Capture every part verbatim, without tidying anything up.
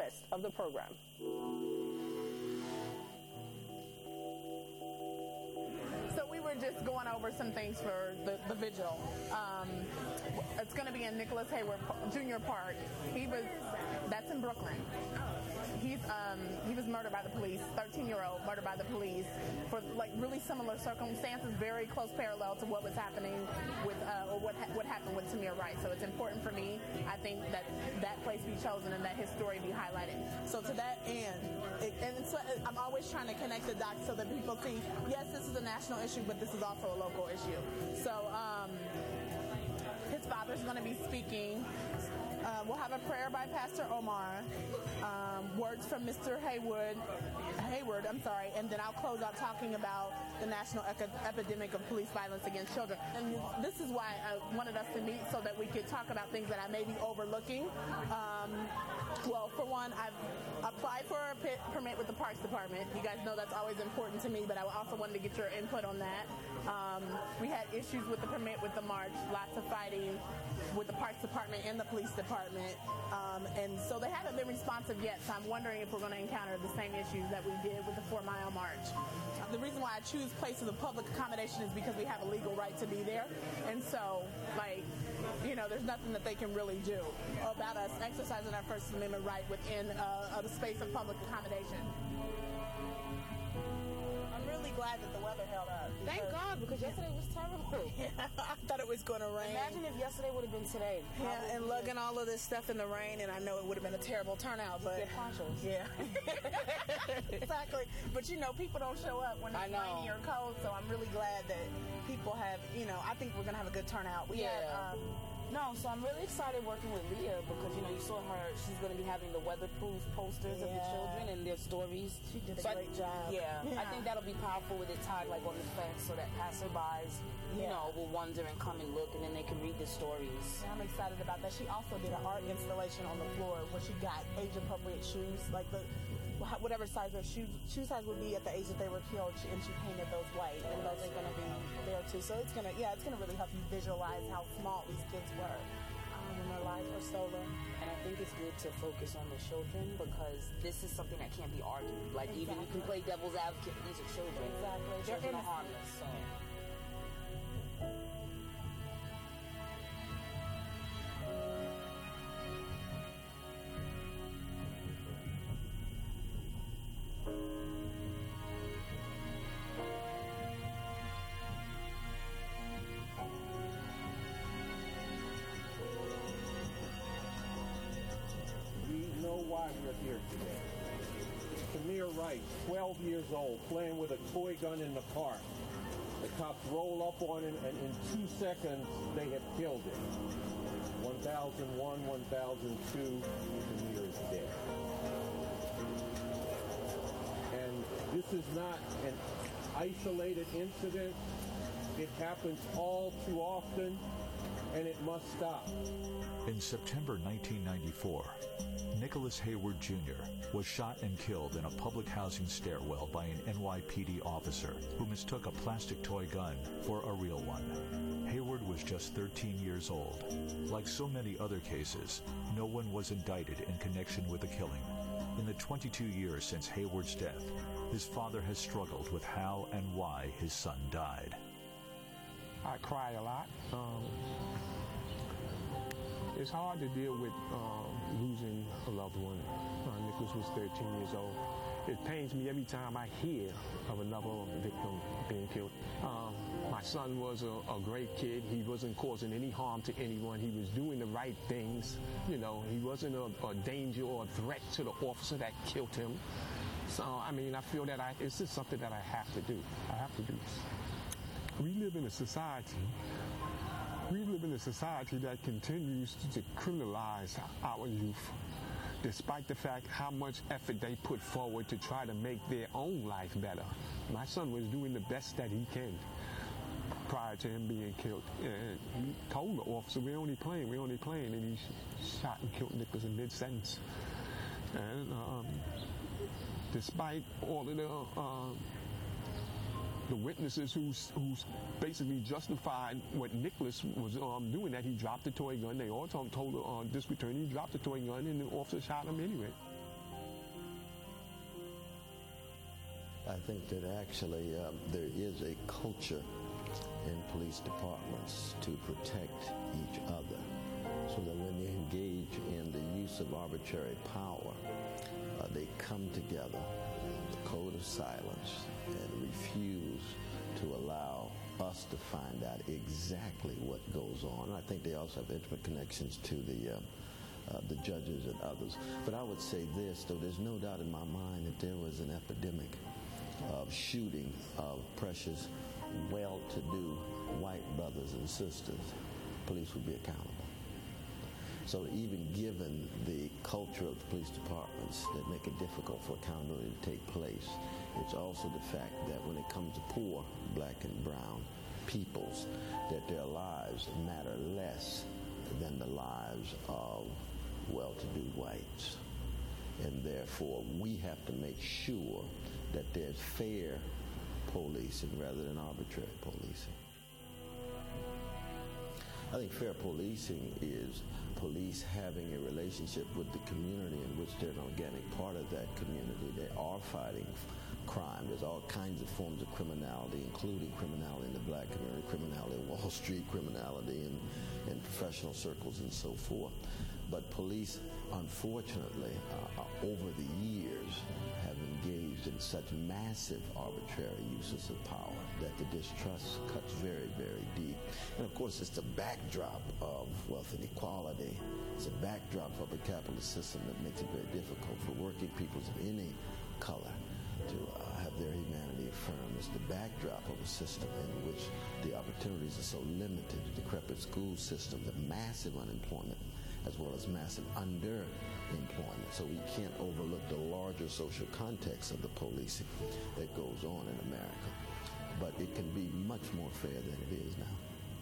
rest of the program. So we were just going over some things for the, the vigil. Um, it's going to be in Nicholas Hayward Junior Park. He was, that's in Brooklyn. He's um, he was murdered by the police, thirteen-year-old murdered by the police for like really similar circumstances, very close parallel to what was happening with uh, or what ha- what happened with Tamir Rice. So it's important for me, I think, that that place be chosen and that his story be highlighted. So to that end, it, and it's, I'm always trying to connect the dots so that people see, yes, this is a national issue, but this is also a local issue. So um, his father's going to be speaking. Uh, we'll have a prayer by Pastor Omar, um, words from Mister Hayward, Hayward, I'm sorry, and then I'll close out talking about the national ec- epidemic of police violence against children. And this is why I wanted us to meet, so that we could talk about things that I may be overlooking. Um, well, for one, I've applied for a pit permit with the Parks Department. You guys know that's always important to me, but I also wanted to get your input on that. Um, we had issues with the permit with the march, lots of fighting with the Parks Department and the Police Department, um, and so they haven't been responsive yet, so I'm wondering if we're going to encounter the same issues that we did with the Four Mile March. Uh, the reason why I choose places of public accommodation is because we have a legal right to be there, and so, like, you know, there's nothing that they can really do about us exercising our First Amendment right within uh, the space of public accommodation. I'm really glad that the weather held up. Thank God, because yesterday was terrible. Yeah, I thought it was going to rain. Imagine if yesterday would have been today. Yeah, and lugging all of this stuff in the rain, and I know it would have been a terrible turnout, but... Get ponchos. Yeah. Exactly. But, you know, people don't show up when it's rainy or cold, so I'm really glad that people have, you know, I think we're going to have a good turnout. We yeah. had, um, No, so I'm really excited working with Leah because, you know, you saw her, she's going to be having the weatherproof posters yeah. of the children and their stories. She did a so great I, job. Yeah, yeah, I think that'll be powerful with it tied, like, on the fence so that passerbys, you yeah. know, will wonder and come and look, and then they can read the stories. Yeah, I'm excited about that. She also did an art installation on the floor where she got age-appropriate shoes, like the whatever size their shoe, shoe size would be at the age that they were killed, and she painted those white, and those are going to be there, too. So it's going to, yeah, it's going to really help you visualize how small these kids were. When their lives were stolen. And I think it's good to focus on the children because this is something that can't be argued. Like, exactly. Even you can play devil's advocate, but these are children. Exactly. Children are harmless, so... Why we're here today. Tamir Rice, twelve years old, playing with a toy gun in the park. The cops roll up on him, and in two seconds, they have killed him. one thousand one, one thousand two, Tamir is dead. And this is not an isolated incident. It happens all too often, and it must stop. In September nineteen ninety-four, Nicholas Hayward Junior was shot and killed in a public housing stairwell by an N Y P D officer who mistook a plastic toy gun for a real one. Hayward was just thirteen years old. Like so many other cases, no one was indicted in connection with the killing. In the twenty-two years since Hayward's death, his father has struggled with how and why his son died. I cry a lot. Um, It's hard to deal with um, losing a loved one. Uh, Nicholas was thirteen years old. It pains me every time I hear of another victim being killed. Um, my son was a, a great kid. He wasn't causing any harm to anyone. He was doing the right things. You know, he wasn't a, a danger or a threat to the officer that killed him. So, I mean, I feel that I, it's just something that I have to do. I have to do this. We live in a society We live in a society that continues to criminalize our youth, despite the fact how much effort they put forward to try to make their own life better. My son was doing the best that he can prior to him being killed. And he told the officer, we're only playing, we're only playing, and he shot and killed Nicholas in mid-sentence. And um, despite all of the... Uh, The witnesses who's, who's basically justified what Nicholas was um, doing, that he dropped the toy gun. They all told, told the uh, district attorney he dropped the toy gun, and the officer shot him anyway. I think that actually um, there is a culture in police departments to protect each other, so that when they engage in the use of arbitrary power, uh, they come together, the code of silence, and refuse to allow us to find out exactly what goes on. I think they also have intimate connections to the uh, uh, the judges and others. But I would say this, though, there's no doubt in my mind that there was an epidemic of shooting of precious, well-to-do white brothers and sisters. Police would be accountable. So even given the culture of the police departments that make it difficult for accountability to take place, it's also the fact that when it comes to poor black and brown peoples, that their lives matter less than the lives of well-to-do whites. And therefore, we have to make sure that there's fair policing rather than arbitrary policing. I think fair policing is police having a relationship with the community in which they're an organic part of that community. They are fighting crime. There's all kinds of forms of criminality, including criminality in the black community, criminality in Wall Street, criminality in, in professional circles, and so forth. But police, unfortunately, uh, over the years, have engaged in such massive arbitrary uses of power that the distrust cuts very, very deep. And of course, it's the backdrop of wealth inequality. It's a backdrop of a capitalist system that makes it very difficult for working peoples of any color to uh, have their humanity affirmed. It's the backdrop of a system in which the opportunities are so limited, the decrepit school system, the massive unemployment, as well as massive underemployment. So we can't overlook the larger social context of the policing that goes on in America. But it can be much more fair than it is now.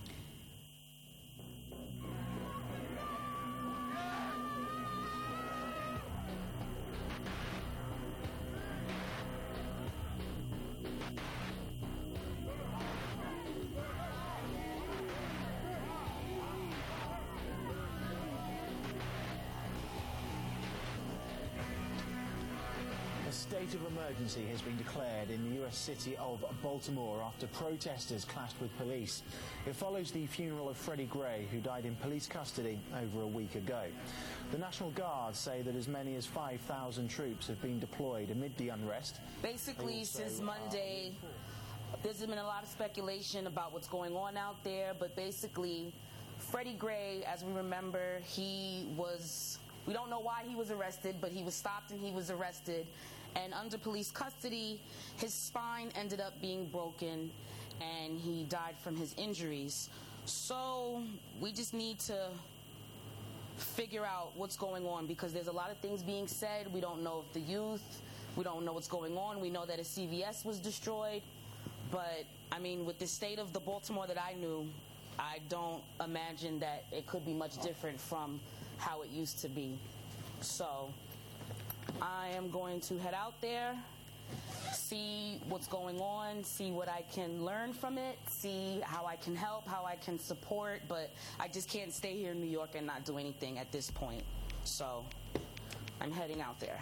A state of emergency has been declared in the U S city of Baltimore after protesters clashed with police. It follows the funeral of Freddie Gray, who died in police custody over a week ago. The National Guard say that as many as five thousand troops have been deployed amid the unrest. Basically, since Monday, there's been a lot of speculation about what's going on out there, but basically, Freddie Gray, as we remember, he was, we don't know why he was arrested, but he was stopped and he was arrested. And under police custody, his spine ended up being broken and he died from his injuries. So we just need to figure out what's going on, because there's a lot of things being said. We don't know if the youth, we don't know what's going on. We know that a C V S was destroyed. But, I mean, with the state of the Baltimore that I knew, I don't imagine that it could be much different from how it used to be. So I am going to head out there, see what's going on, see what I can learn from it, see how I can help, how I can support, but I just can't stay here in New York and not do anything at this point. So I'm heading out there.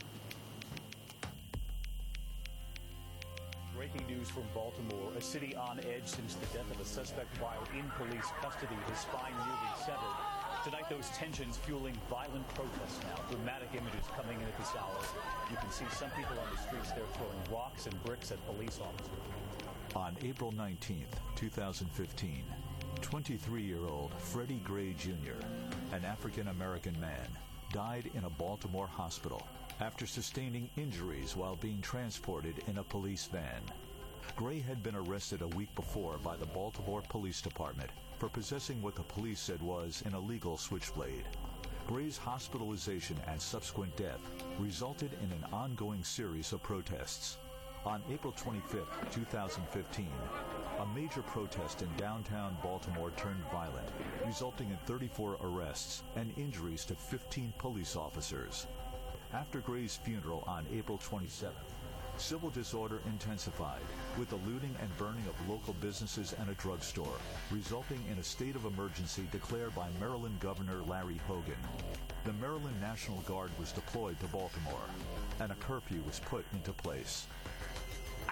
Breaking news from Baltimore, a city on edge since the death of a suspect while in police custody, his spine nearly severed. Tonight, those tensions fueling violent protests now. Dramatic images coming in at this hour. You can see some people on the streets there throwing rocks and bricks at police officers. On April nineteenth, two thousand fifteen, twenty-three-year-old Freddie Gray Junior, an African-American man, died in a Baltimore hospital after sustaining injuries while being transported in a police van. Gray had been arrested a week before by the Baltimore Police Department for possessing what the police said was an illegal switchblade. Gray's hospitalization and subsequent death resulted in an ongoing series of protests. On April twenty-fifth, two thousand fifteen, a major protest in downtown Baltimore turned violent, resulting in thirty-four arrests and injuries to fifteen police officers. After Gray's funeral on April twenty-seventh, civil disorder intensified, with the looting and burning of local businesses and a drugstore, resulting in a state of emergency declared by Maryland Governor Larry Hogan. The Maryland National Guard was deployed to Baltimore, and a curfew was put into place.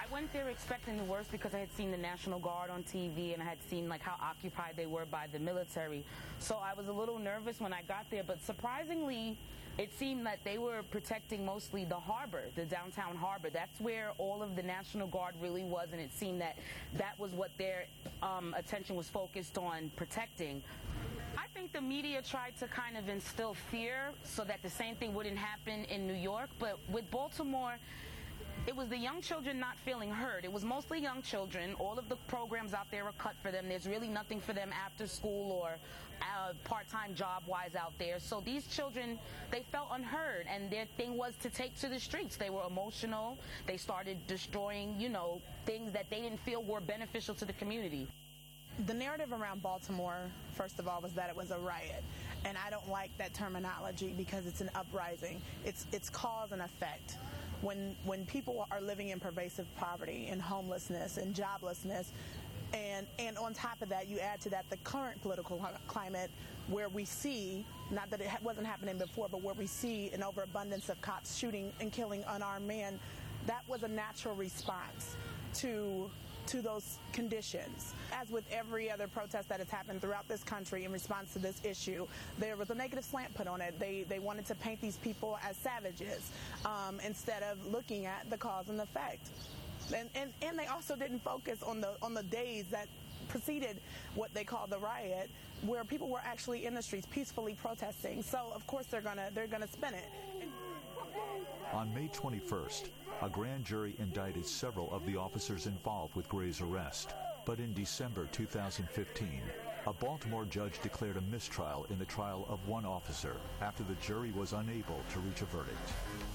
went there expecting the worst because I had seen the National Guard on T V and I had seen like how occupied they were by the military. So I was a little nervous when I got there, but surprisingly, it seemed that they were protecting mostly the harbor, the downtown harbor. That's where all of the National Guard really was, and it seemed that that was what their um, attention was focused on protecting. I think the media tried to kind of instill fear so that the same thing wouldn't happen in New York, but with Baltimore, it was the young children not feeling heard. It was mostly young children. All of the programs out there are cut for them. There's really nothing for them after school or uh, part-time job-wise out there. So these children, they felt unheard, and their thing was to take to the streets. They were emotional. They started destroying, you know, things that they didn't feel were beneficial to the community. The narrative around Baltimore, first of all, was that it was a riot. And I don't like that terminology because it's an uprising. It's, it's cause and effect. When when people are living in pervasive poverty and homelessness and joblessness, and and on top of that, you add to that the current political climate where we see, not that it ha- wasn't happening before, but where we see an overabundance of cops shooting and killing unarmed men, that was a natural response to to those conditions. As with every other protest that has happened throughout this country in response to this issue, there was a negative slant put on it. They they wanted to paint these people as savages um, instead of looking at the cause and effect. And, and and they also didn't focus on the on the days that preceded what they called the riot, where people were actually in the streets peacefully protesting. So of course they're gonna they're gonna spin it. On May twenty-first, a grand jury indicted several of the officers involved with Gray's arrest. But in December two thousand fifteen, a Baltimore judge declared a mistrial in the trial of one officer after the jury was unable to reach a verdict.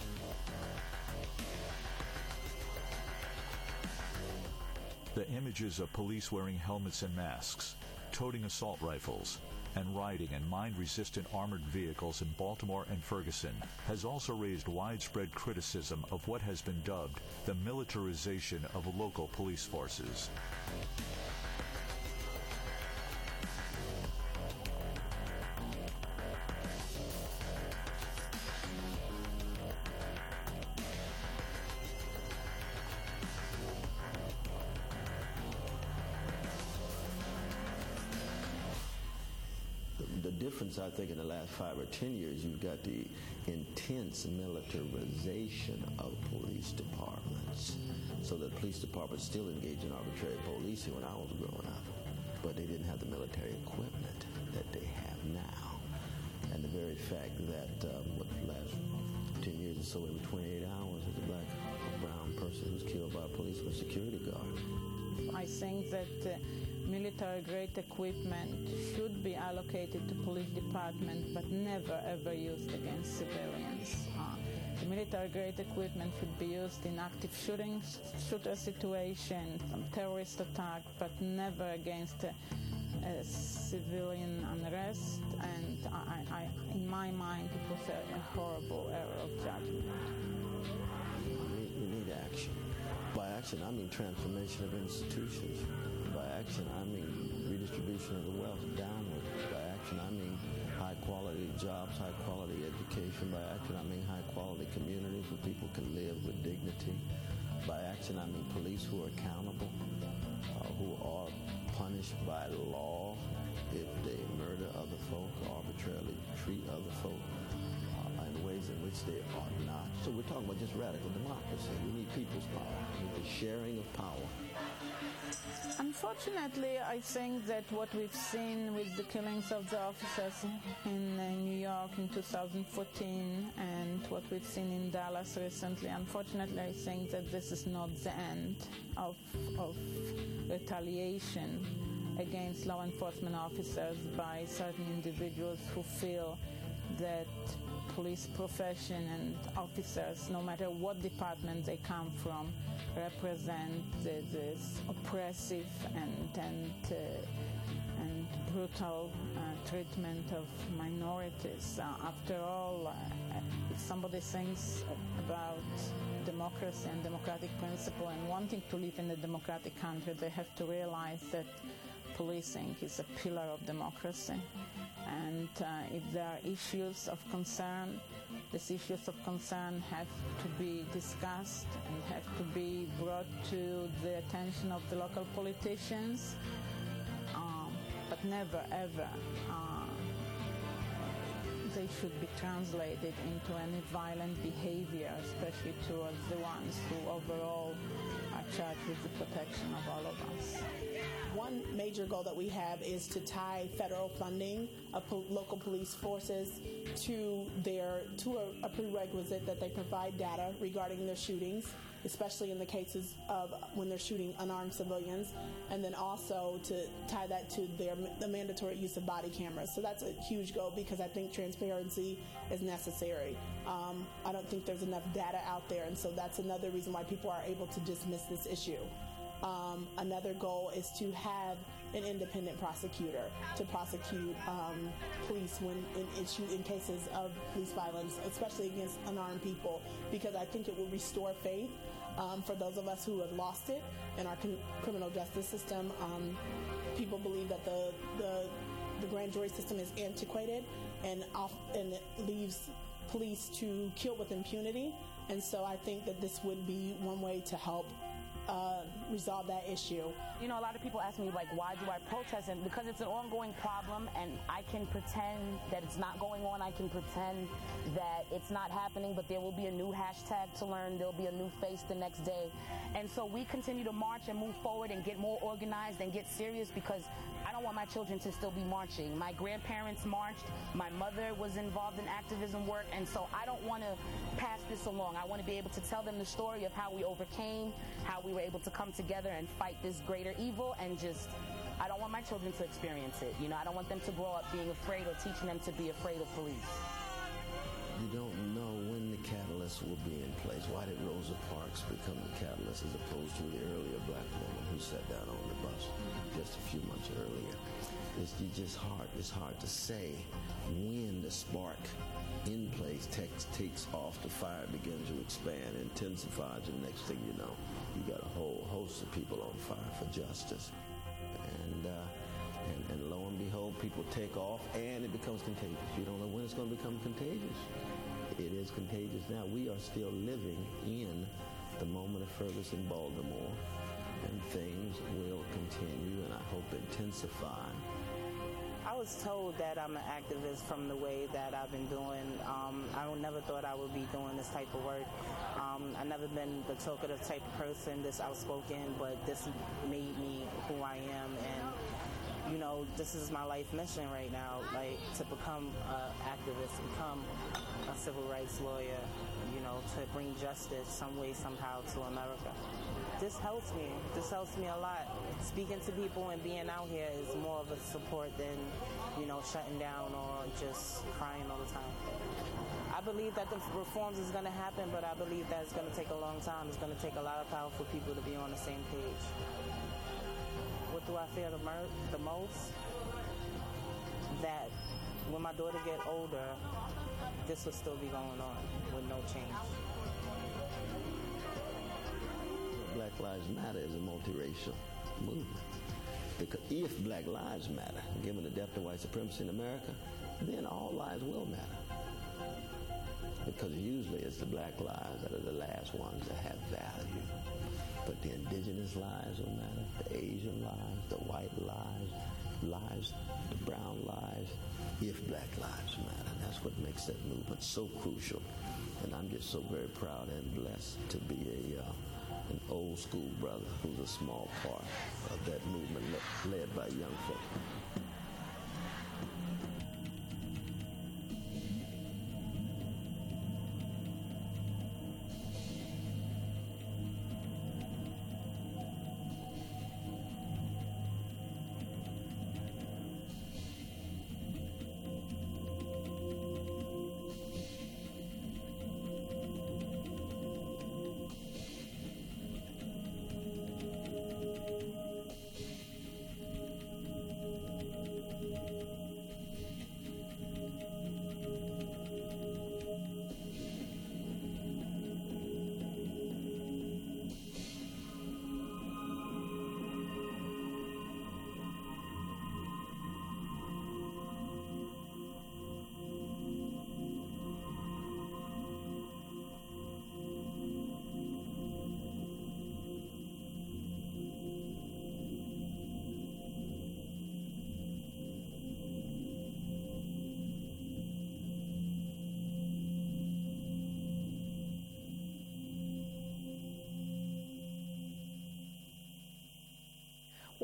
The images of police wearing helmets and masks, toting assault rifles, and riding in mine-resistant armored vehicles in Baltimore and Ferguson has also raised widespread criticism of what has been dubbed the militarization of local police forces. The difference, I think, in the last five or ten years, you've got the intense militarization of police departments. So the police departments still engage in arbitrary policing when I was growing up, but they didn't have the military equipment that they have now. And the very fact that um, what the last ten years or so, every twenty-eight hours, there's a black or brown person who's killed by a policeman or security guard. I think that uh, military-grade equipment should be allocated to police department, but never ever used against civilians. Uh, the military-grade equipment should be used in active shooting, shooter situations, some terrorist attack, but never against uh, uh, civilian unrest. And I, I, in my mind, it was a, a horrible error of judgment. We need, we need action. By action, I mean transformation of institutions. By action, I mean redistribution of the wealth downward. By action, I mean high-quality jobs, high-quality education. By action, I mean high-quality communities where people can live with dignity. By action, I mean police who are accountable, uh, who are punished by law if they murder other folk, arbitrarily treat other folk uh, in ways in which they ought not. So we're talking about just radical democracy. We need people's power. We need the sharing of power. Unfortunately, I think that what we've seen with the killings of the officers in uh, New York in two thousand fourteen and what we've seen in Dallas recently, unfortunately, I think that this is not the end of, of retaliation against law enforcement officers by certain individuals who feel that police profession and officers, no matter what department they come from, represent the, this oppressive and and, uh, and brutal uh, treatment of minorities. Uh, after all, uh, if somebody thinks about democracy and democratic principle and wanting to live in a democratic country, they have to realize that policing is a pillar of democracy. And uh, if there are issues of concern, these issues of concern have to be discussed and have to be brought to the attention of the local politicians, um, but never, ever uh, they should be translated into any violent behavior, especially towards the ones who overall are charged with the protection of all of us. One major goal that we have is to tie federal funding of po- local police forces to their to a, a prerequisite that they provide data regarding their shootings, especially in the cases of when they're shooting unarmed civilians, and then also to tie that to their the mandatory use of body cameras. So that's a huge goal because I think transparency is necessary. Um, I don't think there's enough data out there, and so that's another reason why people are able to dismiss this issue. Um, another goal is to have an independent prosecutor to prosecute um, police when in issue in cases of police violence, especially against unarmed people, because I think it will restore faith um, for those of us who have lost it in our con- criminal justice system. Um, people believe that the, the the grand jury system is antiquated and off, and it leaves police to kill with impunity, and so I think that this would be one way to help Uh, resolve that issue. You know, a lot of people ask me, like, why do I protest? And because it's an ongoing problem, and I can pretend that it's not going on. I can pretend that it's not happening, but there will be a new hashtag to learn. There'll be a new face the next day. And so we continue to march and move forward and get more organized and get serious, because I don't want my children to still be marching. My grandparents marched. My mother was involved in activism work. And so I don't want to pass this along. I want to be able to tell them the story of how we overcame, how we were able to come together and fight this greater evil, and just, I don't want my children to experience it. You know, I don't want them to grow up being afraid or teaching them to be afraid of police. You don't know when the catalyst will be in place. Why did Rosa Parks become the catalyst as opposed to the earlier black woman who sat down on the bus just a few months earlier? It's just hard. It's hard to say when the spark in place takes, takes off, the fire begins to expand, intensifies, and next thing you know, you got a whole host of people on fire for justice. And, uh, and, and lo and behold, people take off, and it becomes contagious. You don't know when it's going to become contagious. It is contagious now. We are still living in the moment of Ferguson, Baltimore, and things will continue, and I hope intensify. I was told that I'm an activist from the way that I've been doing. Um, I never thought I would be doing this type of work. Um, I've never been the talkative type of person, this outspoken, but this made me who I am. And, you know, this is my life mission right now, like to become an activist, become a civil rights lawyer, you know, to bring justice some way, somehow to America. This helps me. This helps me a lot. Speaking to people and being out here is more of a support than, you know, shutting down or just crying all the time. I believe that the reforms is going to happen, but I believe that it's going to take a long time. It's going to take a lot of powerful people to be on the same page. What do I fear the, mer- the most? That when my daughter get older, this will still be going on with no change. Black Lives Matter is a multiracial movement. Because if Black Lives Matter, given the depth of white supremacy in America, then all lives will matter. Because usually it's the black lives that are the last ones that have value. But the indigenous lives will matter, the Asian lives, the white lives, lives, the brown lives, if Black Lives Matter. That's what makes that movement so crucial. And I'm just so very proud and blessed to be a uh, an old school brother who's a small part of that movement le- led by young folks.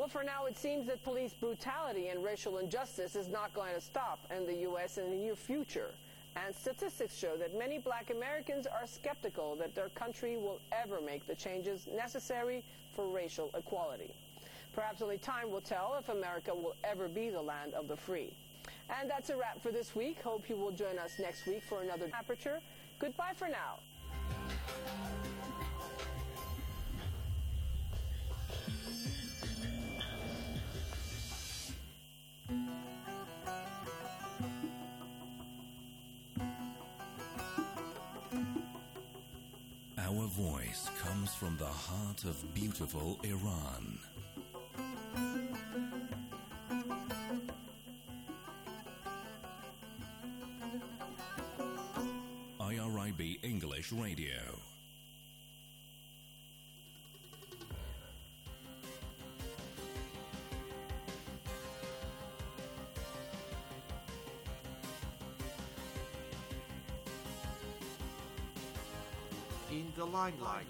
Well, for now, it seems that police brutality and racial injustice is not going to stop in the U S in the near future. And statistics show that many black Americans are skeptical that their country will ever make the changes necessary for racial equality. Perhaps only time will tell if America will ever be the land of the free. And that's a wrap for this week. Hope you will join us next week for another Aperture. Goodbye for now. Our voice comes from the heart of beautiful Iran. I R I B English Radio. In the limelight.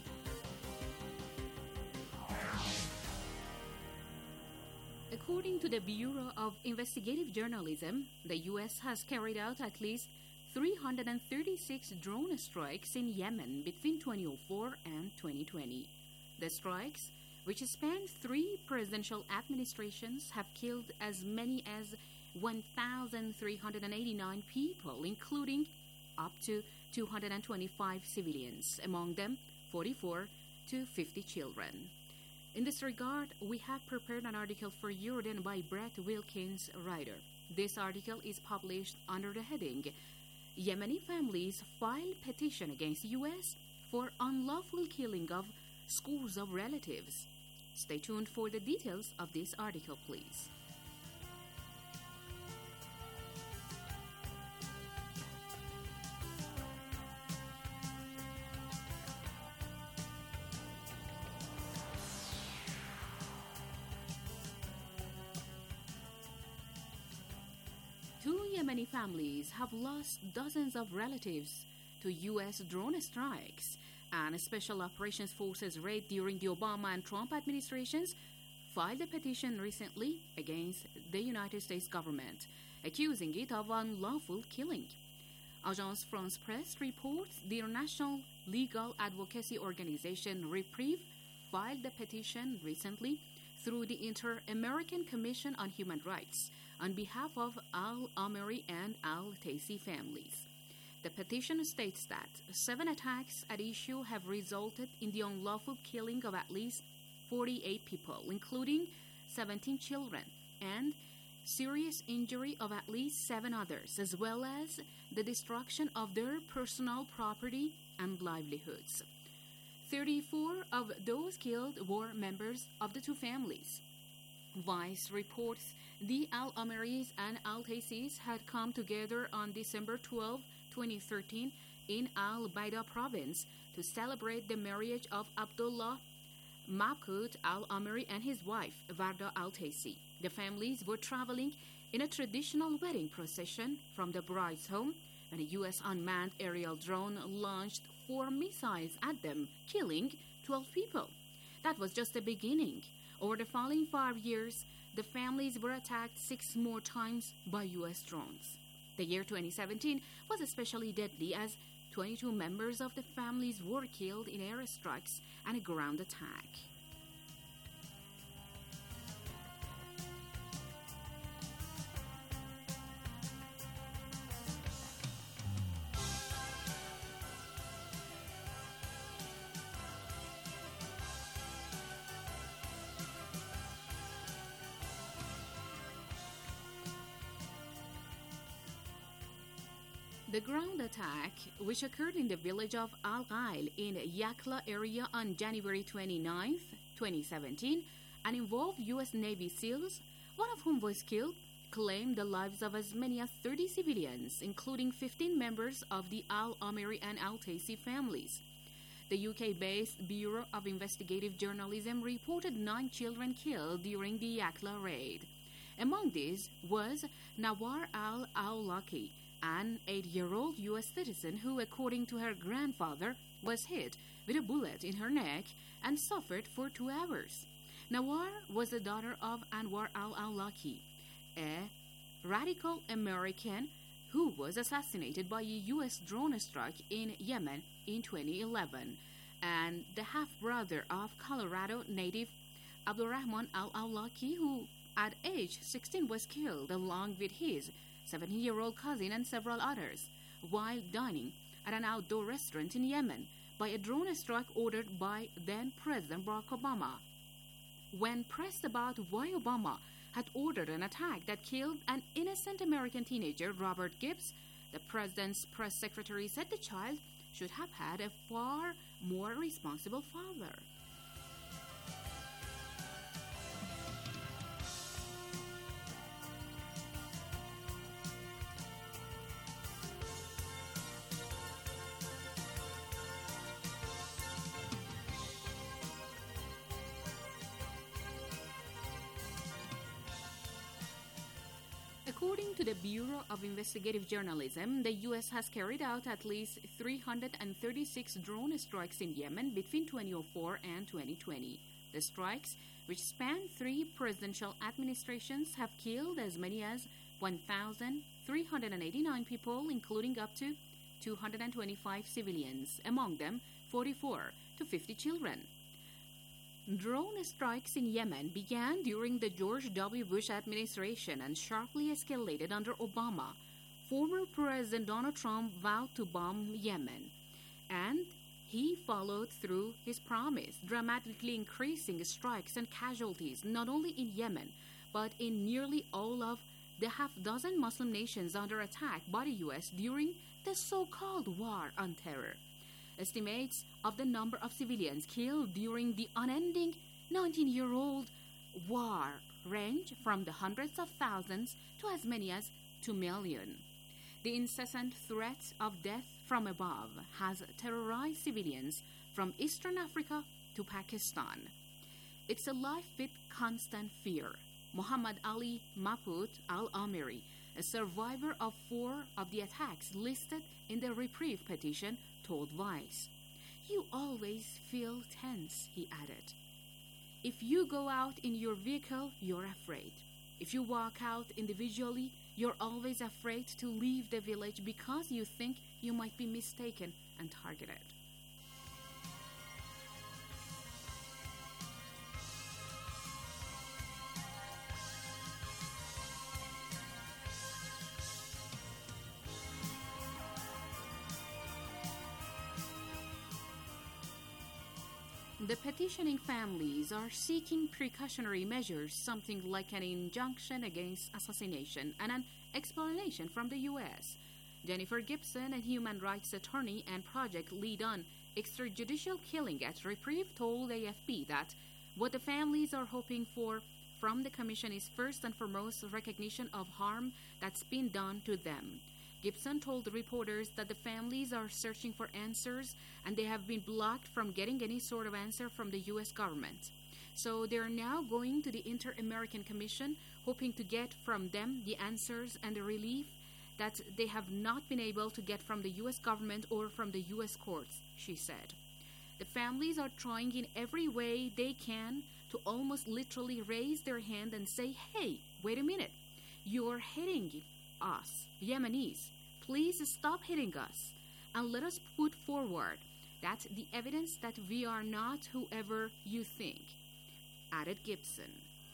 According to the Bureau of Investigative Journalism, the U S has carried out at least three hundred thirty-six drone strikes in Yemen between twenty oh four and twenty twenty. The strikes, which span three presidential administrations, have killed as many as one thousand three hundred eighty-nine people, including up to two hundred twenty-five civilians, among them forty-four to fifty children. In this regard, we have prepared an article for you written by Brett Wilkins, writer. This article is published under the heading, Yemeni Families File Petition Against U S for Unlawful Killing of Scores of Relatives. Stay tuned for the details of this article, please. Two Yemeni families have lost dozens of relatives to U S drone strikes, and Special Operations Forces raid during the Obama and Trump administrations filed a petition recently against the United States government, accusing it of unlawful killing. Agence France Presse reports the international legal advocacy organization Reprieve filed the petition recently through the Inter-American Commission on Human Rights on behalf of Al-Ameri and Al-Taisi families. The petition states that seven attacks at issue have resulted in the unlawful killing of at least forty-eight people, including seventeen children, and serious injury of at least seven others, as well as the destruction of their personal property and livelihoods. thirty-four of those killed were members of the two families. Vice reports the Al-Ameris and Al-Taisis had come together on December twelfth, twenty thirteen in Al-Baida province to celebrate the marriage of Abdullah Mabkut Al-Ameri and his wife, Varda Al-Taisi. The families were traveling in a traditional wedding procession from the bride's home when a U S unmanned aerial drone launched four missiles at them, killing twelve people. That was just the beginning. Over the following five years, the families were attacked six more times by U S drones. The year twenty seventeen was especially deadly as twenty-two members of the families were killed in airstrikes and a ground attack. The ground attack, which occurred in the village of Al-Ghail in Yakla area on January twenty-ninth, twenty seventeen, and involved U S Navy SEALs, one of whom was killed, claimed the lives of as many as thirty civilians, including fifteen members of the Al-Ameri and Al-Taisi families. The U K-based Bureau of Investigative Journalism reported nine children killed during the Yakla raid. Among these was Nawar al-Awlaki, an eight-year-old U S citizen who, according to her grandfather, was hit with a bullet in her neck and suffered for two hours. Nawar was the daughter of Anwar al-Awlaki, a radical American who was assassinated by a U S drone strike in Yemen in twenty eleven, and the half-brother of Colorado native Abdurrahman al-Awlaki, who at age sixteen was killed along with his seventeen-year-old cousin and several others while dining at an outdoor restaurant in Yemen by a drone strike ordered by then-President Barack Obama. When pressed about why Obama had ordered an attack that killed an innocent American teenager, Robert Gibbs, the president's press secretary said the child should have had a far more responsible father. According to the Bureau of Investigative Journalism, the U S has carried out at least three hundred thirty-six drone strikes in Yemen between twenty oh four and twenty twenty. The strikes, which span three presidential administrations, have killed as many as one thousand three hundred eighty-nine people, including up to two hundred twenty-five civilians, among them forty-four to fifty children. Drone strikes in Yemen began during the George W. Bush administration and sharply escalated under Obama. Former President Donald Trump vowed to bomb Yemen, and he followed through his promise, dramatically increasing strikes and casualties not only in Yemen, but in nearly all of the half-dozen Muslim nations under attack by the U S during the so-called War on Terror. Estimates of the number of civilians killed during the unending nineteen-year-old war range from the hundreds of thousands to as many as two million. The incessant threat of death from above has terrorized civilians from Eastern Africa to Pakistan. It's a life with constant fear. Muhammad Ali Mahmoud al-Amiri, a survivor of four of the attacks listed in the reprieve petition, told Vice. "You always feel tense," he added. "If you go out in your vehicle, you're afraid. If you walk out individually, you're always afraid to leave the village because you think you might be mistaken and targeted." The petitioning families are seeking precautionary measures, something like an injunction against assassination and an explanation from the U S. Jennifer Gibson, a human rights attorney and project lead on extrajudicial killing at Reprieve, told A F P that what the families are hoping for from the commission is first and foremost recognition of harm that's been done to them. Gibson told the reporters that the families are searching for answers and they have been blocked from getting any sort of answer from the U S government. So they're now going to the Inter-American Commission, hoping to get from them the answers and the relief that they have not been able to get from the U S government or from the U S courts, she said. The families are trying in every way they can to almost literally raise their hand and say, "Hey, wait a minute, you're hitting us, Yemenis. Please stop hitting us and let us put forward that the evidence that we are not whoever you think," added Gibson.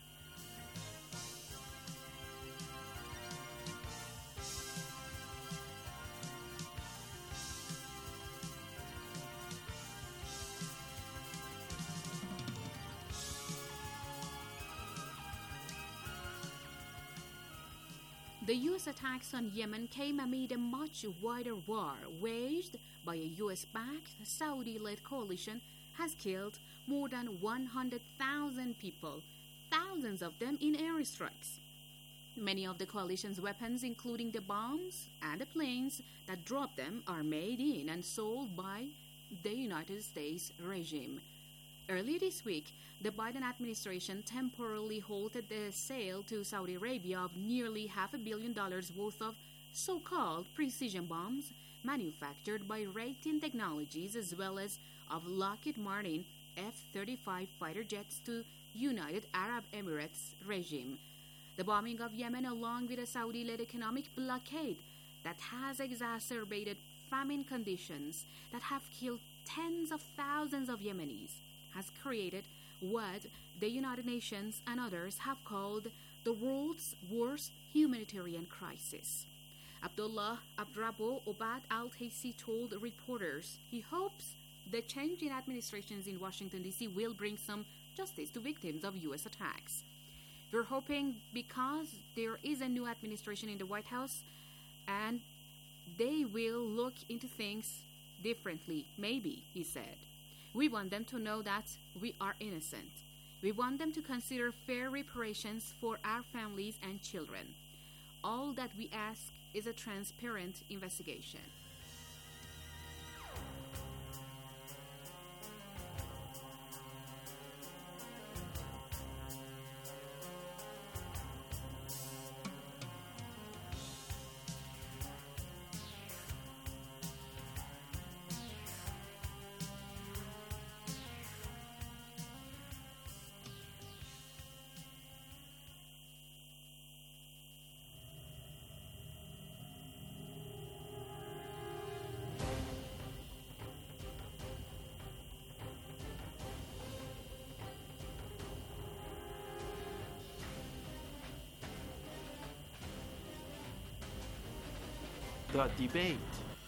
The U S attacks on Yemen came amid a much wider war waged by a U S-backed, Saudi-led coalition has killed more than one hundred thousand people, thousands of them in airstrikes. Many of the coalition's weapons, including the bombs and the planes that drop them, are made in and sold by the United States regime. Earlier this week, the Biden administration temporarily halted the sale to Saudi Arabia of nearly half a billion dollars worth of so-called precision bombs manufactured by Raytheon Technologies, as well as of Lockheed Martin F thirty-five fighter jets to United Arab Emirates regime. The bombing of Yemen, along with a Saudi-led economic blockade that has exacerbated famine conditions that have killed tens of thousands of Yemenis, has created what the United Nations and others have called the world's worst humanitarian crisis. Abdullah Abdrabbo Obad Al-Taisi told reporters he hopes the change in administrations in Washington, D C will bring some justice to victims of U S attacks. We're hoping because there is a new administration in the White House and they will look into things differently, maybe, he said. We want them to know that we are innocent. We want them to consider fair reparations for our families and children. All that we ask is a transparent investigation. The debate.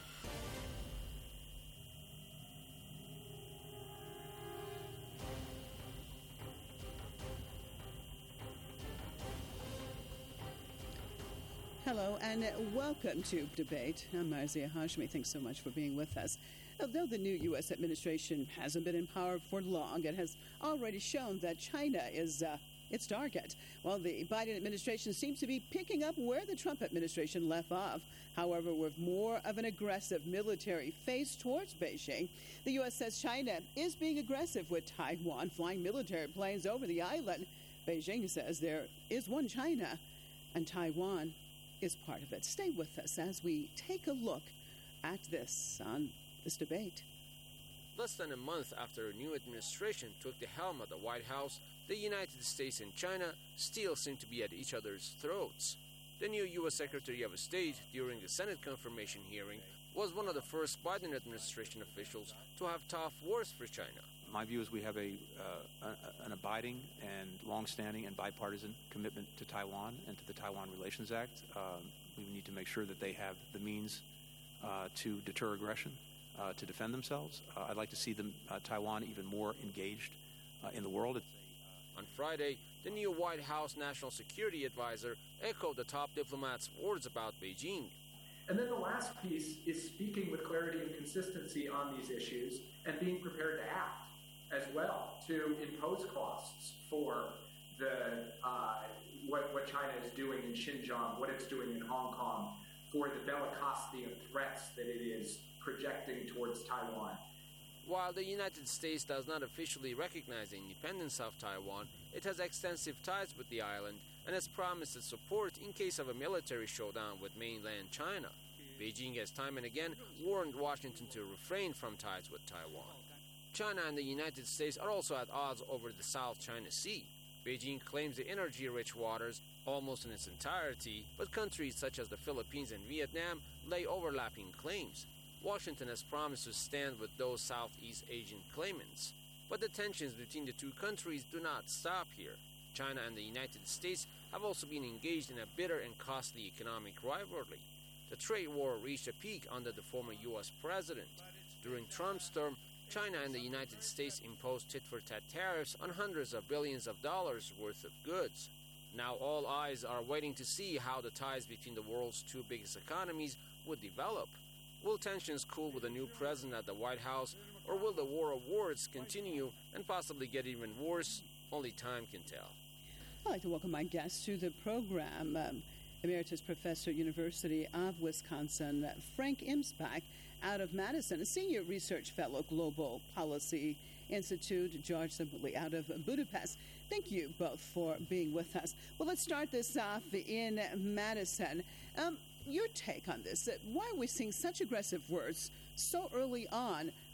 Hello and welcome to Debate. I'm Marzieh Hashmi. Thanks so much for being with us. Although the new U S administration hasn't been in power for long, it has already shown that China is uh, its target. While the Biden administration seems to be picking up where the Trump administration left off, however, with more of an aggressive military face towards Beijing. The U S says China is being aggressive with Taiwan, flying military planes over the island. Beijing says there is one China, and Taiwan is part of it. Stay with us as we take a look at this on this debate. Less than a month after a new administration took the helm at the White House, the United States and China still seem to be at each other's throats. The new U S Secretary of State, during the Senate confirmation hearing, was one of the first Biden administration officials to have tough words for China. My view is we have a, uh, an abiding and long-standing and bipartisan commitment to Taiwan and to the Taiwan Relations Act. Um, we need to make sure that they have the means uh, to deter aggression, uh, to defend themselves. Uh, I'd like to see them, uh, Taiwan even more engaged uh, in the world. On Friday, the new White House National Security Advisor echoed the top diplomat's words about Beijing. And then the last piece is speaking with clarity and consistency on these issues and being prepared to act as well, to impose costs for the uh, what, what China is doing in Xinjiang, what it's doing in Hong Kong, for the bellicosity of threats that it is projecting towards Taiwan. While the United States does not officially recognize the independence of Taiwan, it has extensive ties with the island and has promised its support in case of a military showdown with mainland China. Beijing has time and again warned Washington to refrain from ties with Taiwan. China and the United States are also at odds over the South China Sea. Beijing claims the energy-rich waters almost in its entirety, but countries such as the Philippines and Vietnam lay overlapping claims. Washington has promised to stand with those Southeast Asian claimants. But the tensions between the two countries do not stop here. China and the United States have also been engaged in a bitter and costly economic rivalry. The trade war reached a peak under the former U S president. During Trump's term, China and the United States imposed tit-for-tat tariffs on hundreds of billions of dollars worth of goods. Now all eyes are waiting to see how the ties between the world's two biggest economies would develop. Will tensions cool with a new president at the White House, or will the war of words continue and possibly get even worse? Only time can tell. I'd like to welcome my guest to the program, um, Emeritus Professor, University of Wisconsin, Frank Imsbach, out of Madison, a Senior Research Fellow, Global Policy Institute, George Sibley, out of Budapest. Thank you both for being with us. Well, let's start this off in Madison. Um, your take on this. Why are we seeing such aggressive words so early on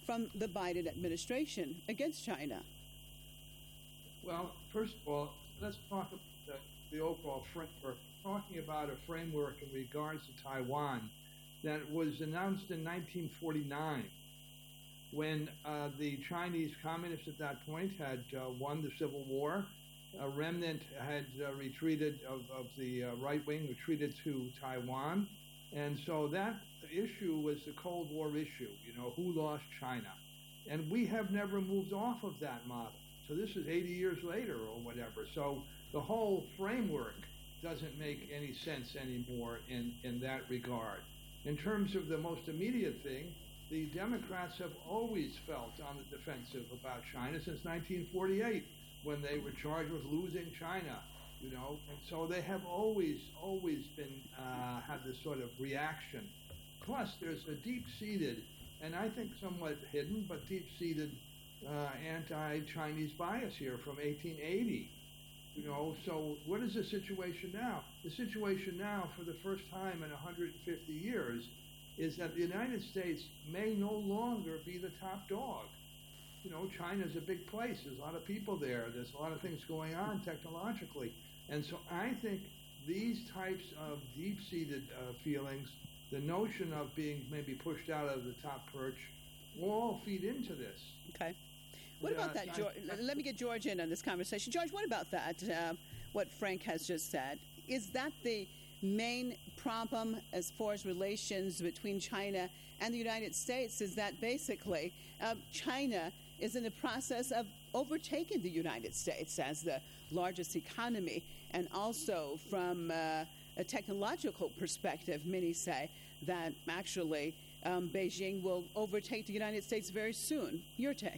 from the Biden administration against China? Well, first of all, let's talk about the, the overall framework. We're talking about a framework in regards to Taiwan that was announced in nineteen forty-nine when uh, the Chinese communists at that point had uh, won the Civil War. A remnant had uh, retreated of, of the uh, right wing, retreated to Taiwan. And so that issue was the Cold War issue, you know, who lost China. And we have never moved off of that model. So this is eighty years later or whatever. So the whole framework doesn't make any sense anymore in, in that regard. In terms of the most immediate thing, the Democrats have always felt on the defensive about China since nineteen forty-eight, when they were charged with losing China, you know. And so they have always, always been, uh, had this sort of reaction. Plus, there's a deep-seated, and I think somewhat hidden, but deep-seated uh, anti-Chinese bias here from eighteen eighty. You know, so what is the situation now? The situation now, for the first time in one hundred fifty years, is that the United States may no longer be the top dog. You know, China's a big place. There's a lot of people there. There's a lot of things going on technologically. And so I think these types of deep-seated uh, feelings, the notion of being maybe pushed out of the top perch, will all feed into this. Okay. What about Uh, that, I- George? Let me get George in on this conversation. George, what about that, uh, what Frank has just said? Is that the main problem as far as relations between China and the United States? Is that basically uh, China is in the process of overtaking the United States as the largest economy, and also from uh, a technological perspective, many say that actually um, Beijing will overtake the United States very soon. Your take?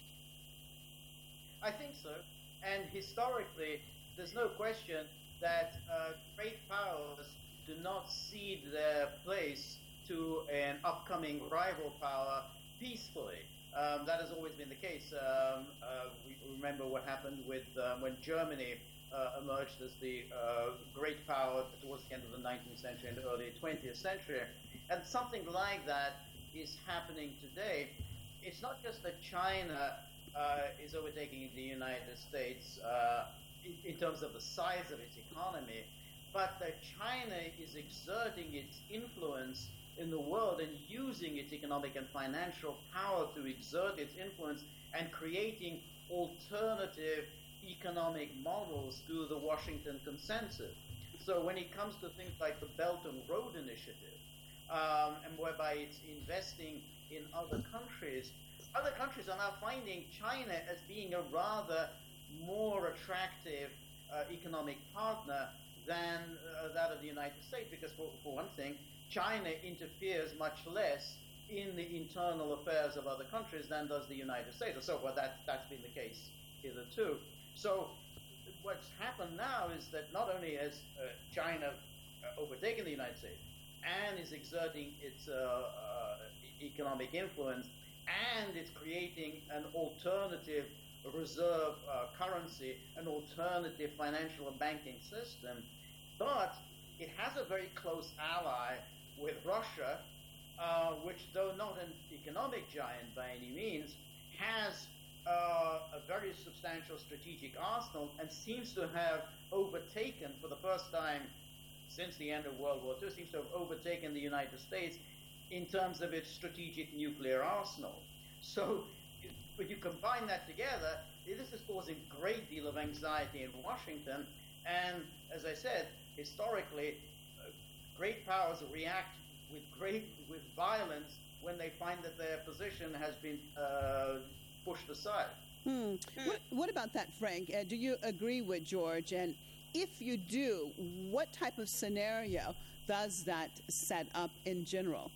I think so. And historically, there's no question that uh, great powers do not cede their place to an upcoming rival power peacefully. Um, that has always been the case. Um, uh, we remember what happened with uh, when Germany uh, emerged as the uh, great power towards the end of the nineteenth century and early twentieth century. And something like that is happening today. It's not just that China uh, is overtaking the United States uh, in, in terms of the size of its economy, but that China is exerting its influence in the world and using its economic and financial power to exert its influence and creating alternative economic models to the Washington Consensus. So when it comes to things like the Belt and Road Initiative, um, and whereby it's investing in other countries, other countries are now finding China as being a rather more attractive uh, economic partner than uh, that of the United States, because for, for one thing, China interferes much less in the internal affairs of other countries than does the United States. So well, that, that's been the case hitherto. So what's happened now is that not only has uh, China uh, overtaken the United States and is exerting its uh, uh, economic influence, and it's creating an alternative reserve uh, currency, an alternative financial and banking system, but it has a very close ally with Russia, uh, which, though not an economic giant by any means, has uh, a very substantial strategic arsenal and seems to have overtaken, for the first time since the end of World War Two, seems to have overtaken the United States in terms of its strategic nuclear arsenal. So when you combine that together, this is causing a great deal of anxiety in Washington. And as I said, historically, uh, great powers react with great with violence when they find that their position has been uh, pushed aside. Hmm. What, what about that, Frank? Uh, do you agree with George? And if you do, what type of scenario does that set up in general?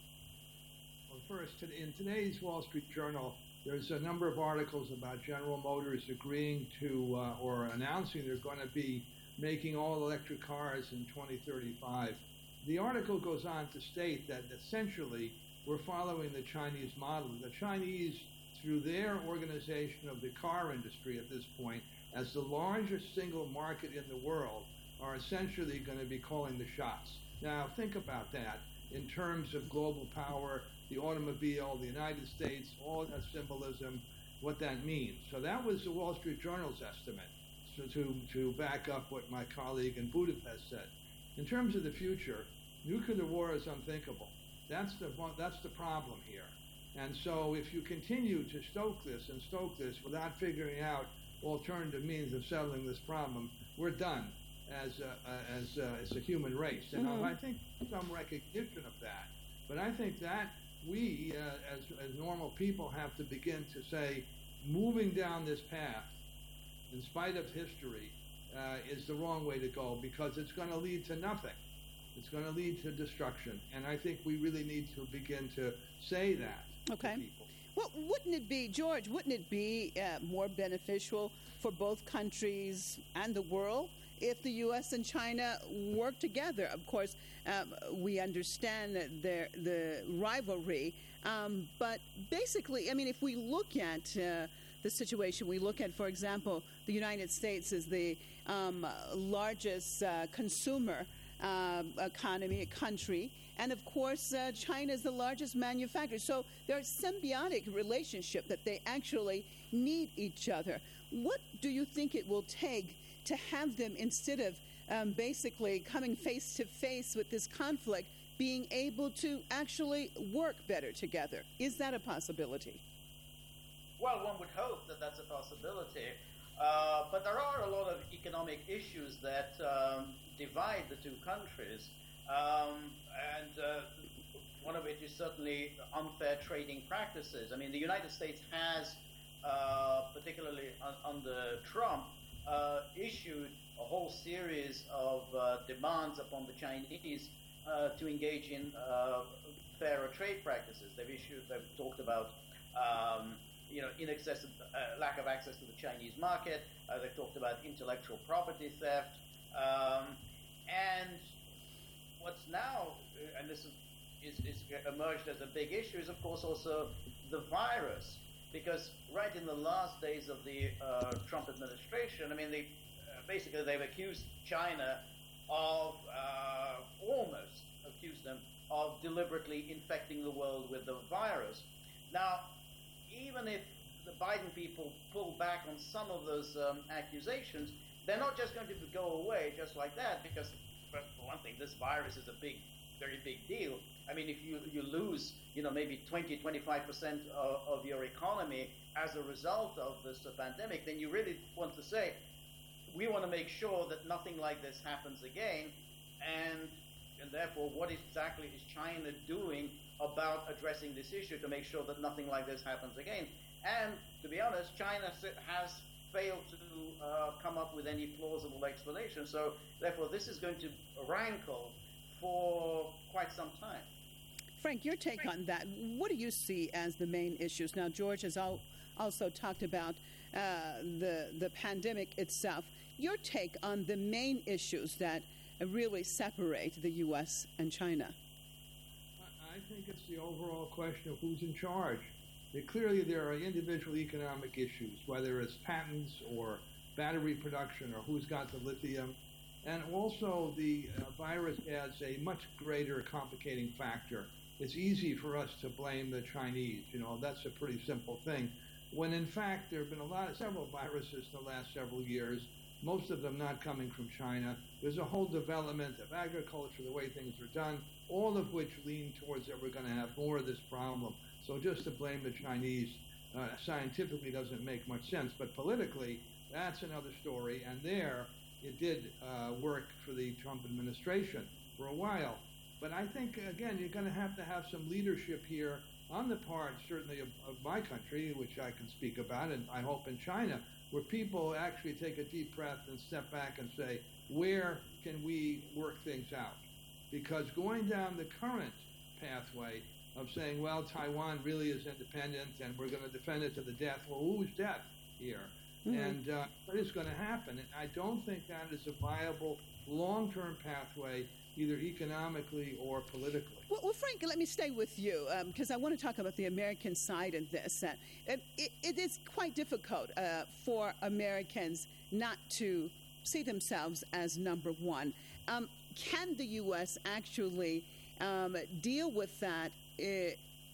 Well, first, in today's Wall Street Journal, there's a number of articles about General Motors agreeing to uh, or announcing they're going to be making all electric cars in twenty thirty-five. The article goes on to state that essentially we're following the Chinese model. The Chinese, through their organization of the car industry at this point, as the largest single market in the world, are essentially going to be calling the shots. Now, think about that in terms of global power, the automobile, the United States, all that symbolism, what that means. So that was the Wall Street Journal's estimate, so to, to back up what my colleague in Budapest said. In terms of the future, nuclear war is unthinkable. That's the, that's the problem here. And so if you continue to stoke this and stoke this without figuring out alternative means of settling this problem, we're done as a, as a, as a human race. And mm-hmm. I think some recognition of that. But I think that we, uh, as, as normal people, have to begin to say, moving down this path, in spite of history, uh, is the wrong way to go, because it's going to lead to nothing. It's going to lead to destruction. And I think we really need to begin to say that okay. to people. Well, wouldn't it be, George, wouldn't it be uh, more beneficial for both countries and the world if the U S and China work together? Of course, um, we understand that their, the rivalry, um, but basically, I mean, if we look at uh, the situation, we look at, for example, the United States is the um, largest uh, consumer uh, economy, country, and of course, uh, China is the largest manufacturer. So there's a symbiotic relationship that they actually need each other. What do you think it will take to have them, instead of um, basically coming face to face with this conflict, being able to actually work better together? Is that a possibility? Well, one would hope that that's a possibility. Uh, but there are a lot of economic issues that um, divide the two countries. Um, and uh, one of which is certainly unfair trading practices. I mean, the United States has, uh, particularly un- under Trump, uh, issued a whole series of uh, demands upon the Chinese uh, to engage in uh, fairer trade practices. They've issued, they've talked about, um, you know, inaccessible, uh, lack of access to the Chinese market. Uh, they've talked about intellectual property theft, um, and what's now, and this is, is, is emerged as a big issue, is of course also the virus. Because right in the last days of the uh, Trump administration, I mean, they, uh, basically they've accused China of, uh, almost accused them of deliberately infecting the world with the virus. Now, even if the Biden people pull back on some of those um, accusations, they're not just going to go away just like that, because for one thing, this virus is a big, very big deal. I mean, if you, you lose, you know, maybe twenty, twenty-five percent of, of your economy as a result of this uh, pandemic, then you really want to say, we want to make sure that nothing like this happens again. And, and therefore, what exactly is China doing about addressing this issue to make sure that nothing like this happens again? And to be honest, China has failed to uh, come up with any plausible explanation. So therefore, this is going to rankle for quite some time. Frank, your take on that. What do you see as the main issues? Now, George has al- also talked about uh, the, the pandemic itself. Your take on the main issues that really separate the U S and China? I think it's the overall question of who's in charge. Clearly, there are individual economic issues, whether it's patents or battery production or who's got the lithium. And also, the uh, virus adds a much greater complicating factor. It's easy for us to blame the Chinese. You know, that's a pretty simple thing. When, in fact, there have been a lot of several viruses in the last several years, most of them not coming from China. There's a whole development of agriculture, the way things are done, all of which lean towards that we're going to have more of this problem. So just to blame the Chinese uh, scientifically doesn't make much sense. But politically, that's another story. And there, it did uh, work for the Trump administration for a while. But I think, again, you're going to have to have some leadership here on the part, certainly, of, of my country, which I can speak about, and I hope in China, where people actually take a deep breath and step back and say, where can we work things out? Because going down the current pathway of saying, well, Taiwan really is independent and we're going to defend it to the death. Well, who's death here? Mm-hmm. And uh, what is going to happen? And I don't think that is a viable long-term pathway, either economically or politically. Well, well Frank, let me stay with you, because um, I want to talk about the American side of this. Uh, it, it is quite difficult uh, for Americans not to see themselves as number one. Um, can the U S actually um, deal with that uh,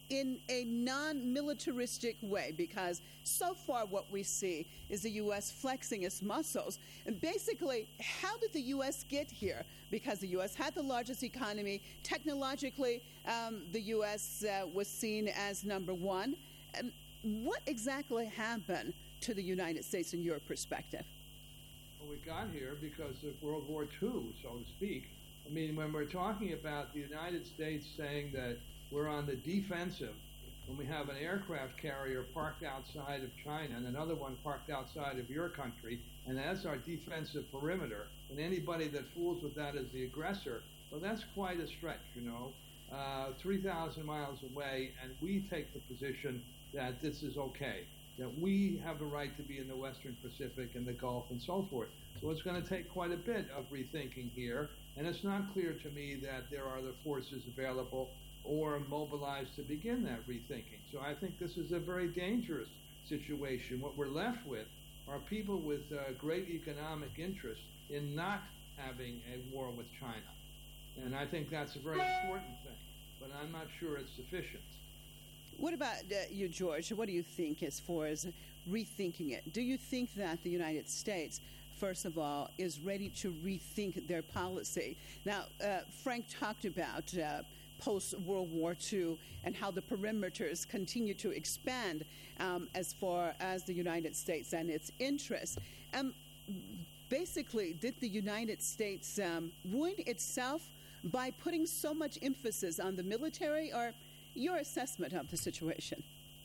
in a non-militaristic way? Because so far what we see is the U S flexing its muscles. And basically, how did the U S get here? Because the U S had the largest economy. Technologically, um, the U S uh, was seen as number one. And what exactly happened to the United States in your perspective? Well, we got here because of World War Two, so to speak. I mean, when we're talking about the United States saying that we're on the defensive, when we have an aircraft carrier parked outside of China and another one parked outside of your country, and that's our defensive perimeter, and anybody that fools with that as the aggressor, well, that's quite a stretch, you know. Uh, three thousand miles away, and we take the position that this is okay, that we have the right to be in the Western Pacific and the Gulf and so forth. So it's going to take quite a bit of rethinking here, and it's not clear to me that there are the forces available or mobilized to begin that rethinking. So I think this is a very dangerous situation. What we're left with are people with uh, great economic interest in not having a war with China. And I think that's a very important thing, but I'm not sure it's sufficient. What about uh, you, George? What do you think as far as rethinking it? Do you think that the United States, first of all, is ready to rethink their policy? Now, uh, Frank talked about uh, post-World War Two and how the perimeters continue to expand um, as far as the United States and its interests. Um, basically, did the United States um, ruin itself by putting so much emphasis on the military, or your assessment of the situation?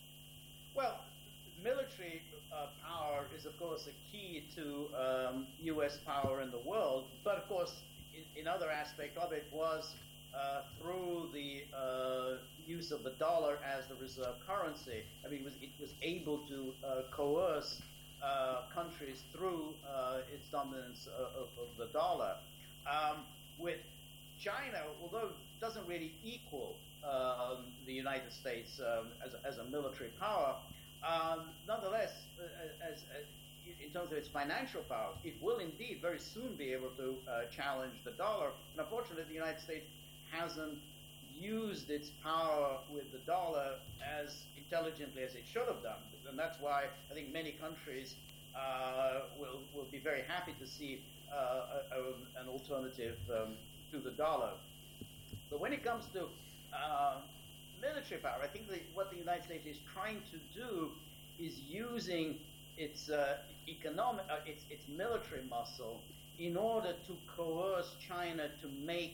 Well, military uh, power is, of course, a key to um, U S power in the world, but, of course, in, in other aspect of it was uh, through the uh, use of the dollar as the reserve currency. I mean, it was, it was able to uh, coerce uh, countries through uh, its dominance of, of, of the dollar. Um, with China, although it doesn't really equal um, the United States um, as, a, as a military power, um, nonetheless, uh, as, as in terms of its financial power, it will indeed very soon be able to uh, challenge the dollar. And unfortunately, the United States hasn't used its power with the dollar as intelligently as it should have done. And that's why I think many countries uh, will, will be very happy to see uh, a, a, an alternative um, to the dollar. But when it comes to uh, military power, I think that what the United States is trying to do is using its uh, economic, uh, its, its military muscle in order to coerce China to make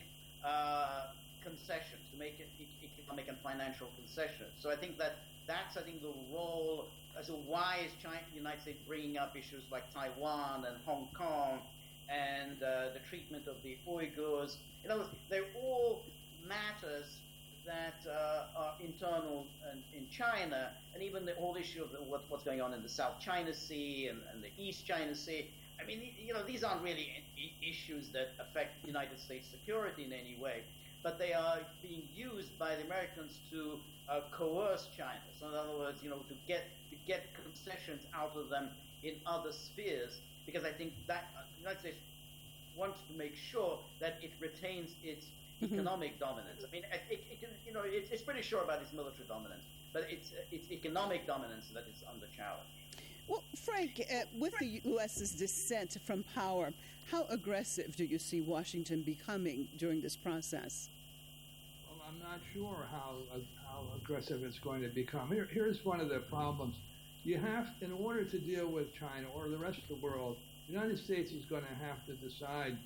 uh, concessions, to make it economic and financial concessions. So I think that that's, I think, the role. So why is China, the United States bringing up issues like Taiwan and Hong Kong and uh, the treatment of the Uyghurs? In other words, they're all matters that uh, are internal in, in China, and even the whole issue of the, what, what's going on in the South China Sea and, and the East China Sea. I mean, you know, these aren't really issues that affect United States security in any way, but they are being used by the Americans to uh, coerce China. So in other words, you know, to get to get concessions out of them in other spheres, because I think that uh, the United States wants to make sure that it retains its mm-hmm. economic dominance. I mean, it, it, it can, you know, it's, it's pretty sure about its military dominance, but it's it's economic dominance that is under challenge. Well, Frank, uh, with the U S's descent from power, how aggressive do you see Washington becoming during this process? Well, I'm not sure how uh, how aggressive it's going to become. Here, here's one of the problems. You have, in order to deal with China or the rest of the world, the United States is going to have to decide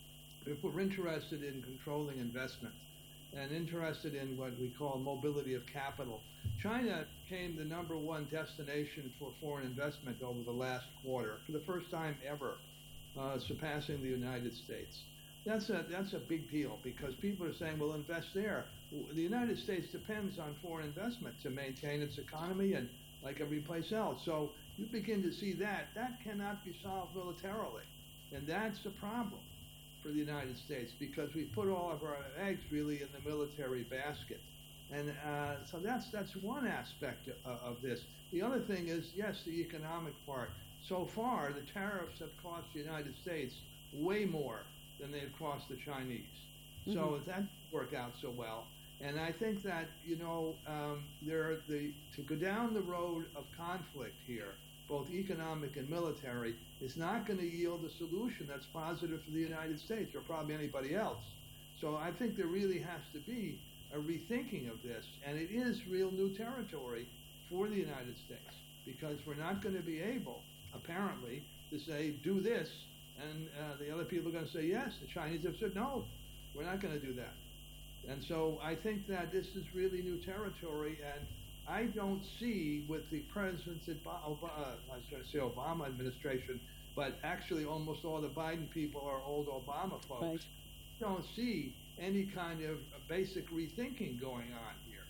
if we're interested in controlling investment and interested in what we call mobility of capital. China became the number one destination for foreign investment over the last quarter, for the first time ever, uh, surpassing the United States. That's a, that's a big deal because people are saying, well, invest there. The United States depends on foreign investment to maintain its economy and like every place else. So you begin to see that. That cannot be solved militarily. And that's the problem for the United States because we put all of our eggs really in the military basket. And uh, so that's that's one aspect of, of this. The other thing is, yes, the economic part. So far, the tariffs have cost the United States way more than they've cost the Chinese. Mm-hmm. So if that work out so well. And I think that, you know, um, there are the, to go down the road of conflict here, both economic and military, is not going to yield a solution that's positive for the United States or probably anybody else. So I think there really has to be a rethinking of this, and it is real new territory for the United States, because we're not going to be able, apparently, to say, do this, and uh, the other people are going to say yes. The Chinese have said, no, we're not going to do that. And so I think that this is really new territory, and I don't see with the President's, Obama, I was going to say Obama administration, but actually almost all the Biden people are old Obama folks. Right. Don't see any kind of basic rethinking going on here.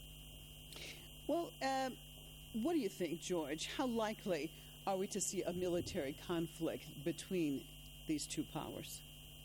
Well, uh, what do you think, George? How likely are we to see a military conflict between these two powers?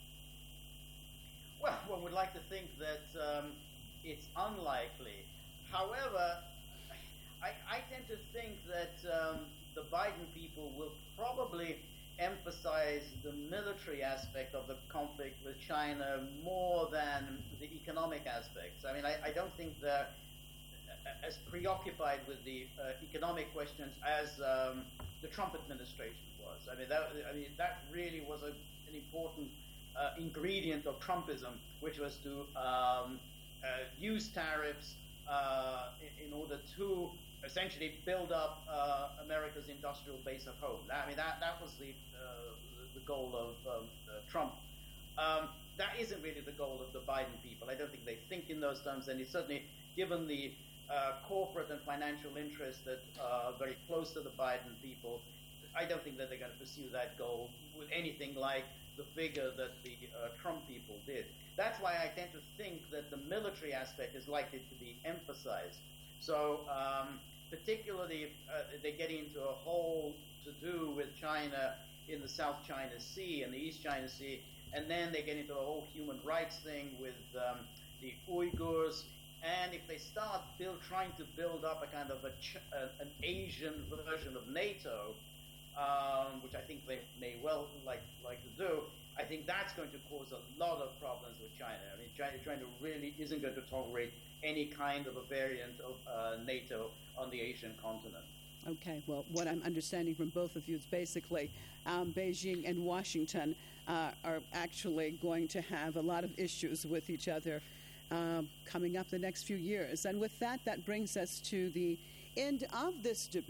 Well, one would like to think that um, it's unlikely. However, I, I tend to think that um, the Biden people will probably emphasize the military aspect of the conflict with China more than the economic aspects. I mean, I, I don't think they're as preoccupied with the uh, economic questions as um, the Trump administration was. I mean, that, I mean, that really was a, an important uh, ingredient of Trumpism, which was to um, uh, use tariffs uh, in, in order to essentially build up uh, America's industrial base at home. That, I mean, that, that was the, uh, the goal of um, uh, Trump. Um, that isn't really the goal of the Biden people. I don't think they think in those terms, and it's certainly, given the uh, corporate and financial interests that are very close to the Biden people, I don't think that they're going to pursue that goal with anything like the vigor that the uh, Trump people did. That's why I tend to think that the military aspect is likely to be emphasized. So, um, particularly if uh, they get into a whole to-do with China in the South China Sea and the East China Sea, and then they get into a whole human rights thing with um, the Uyghurs, and if they start build, trying to build up a kind of a ch- uh, an Asian version of NATO, um, which I think they may well like like to do, I think that's going to cause a lot of problems with China. I mean, China, China really isn't going to tolerate any kind of a variant of uh, NATO on the Asian continent. Okay, well, what I'm understanding from both of you is basically um, Beijing and Washington uh, are actually going to have a lot of issues with each other uh, coming up the next few years. And with that, that brings us to the end of this debate.